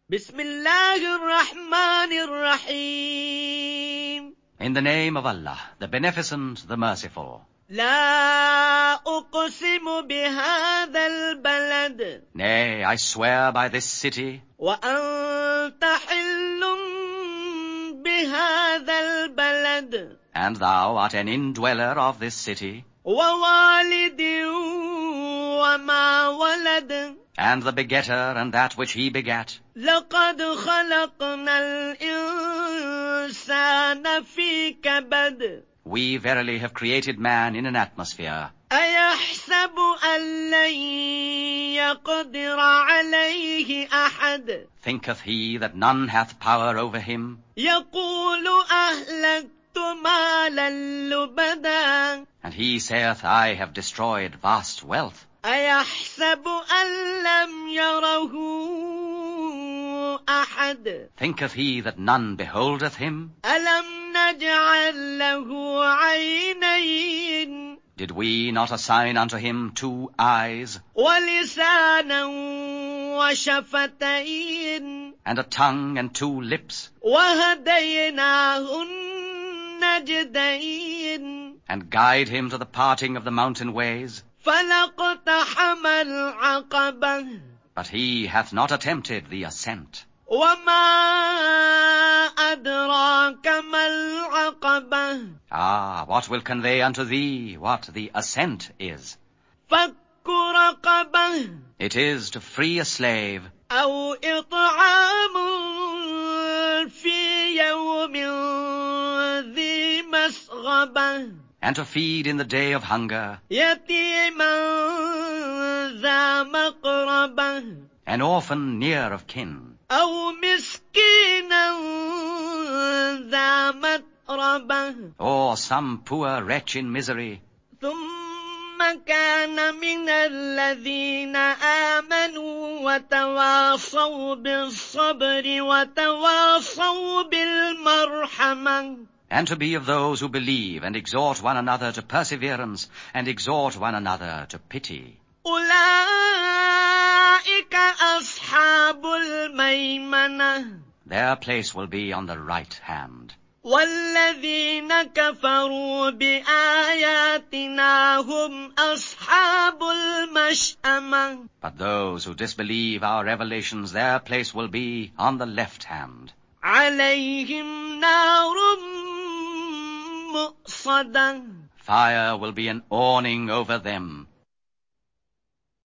بسم الله الرحمن الرحيم. In the name of Allah, the Beneficent, the Merciful. لا أقسم بهذا البلد Nay, I swear by this city, وأنت حل بهذا البلد and thou art an indweller of this city, ووالد وما ولد and the begetter and that which he begat. لقد خلقنا الإنسان في كبد We verily have created man in an atmosphere. أيحسب أن لن يقدر عليه أحد Thinketh he that none hath power over him? يقول أهلكت مالا لبدا And he saith, I have destroyed vast wealth. أيحسب أن لم يره أحد Thinketh he that none beholdeth him? ألم نجعل له عينين Did we not assign unto him 2 eyes, ولسانا وشفتين and a tongue and 2 lips, وهديناه النجدين and guide him to the parting of the mountain ways? فلاقتحم العقبة But he hath not attempted the ascent. وما أدراك ما العقبة Ah, what will convey unto thee what the ascent is? فك رقبة It is to free a slave, أو إطعام في يوم ذي مسغبة and to feed in the day of hunger, يتيما ذا مقربة an orphan near of kin, أو مسكينا ذا متربة or some poor wretch in misery. ثم كان من الذين آمنوا وتواصوا بالصبر وتواصوا بالمرحمة And to be of those who believe and exhort one another to perseverance and exhort one another to pity. أولئك أصحاب الميمنة Their place will be on the right hand. والذين كفروا بآياتنا هم أصحاب المشأمة But those who disbelieve our revelations, their place will be on the left hand. عليهم نار مؤصدة Fire will be an awning over them.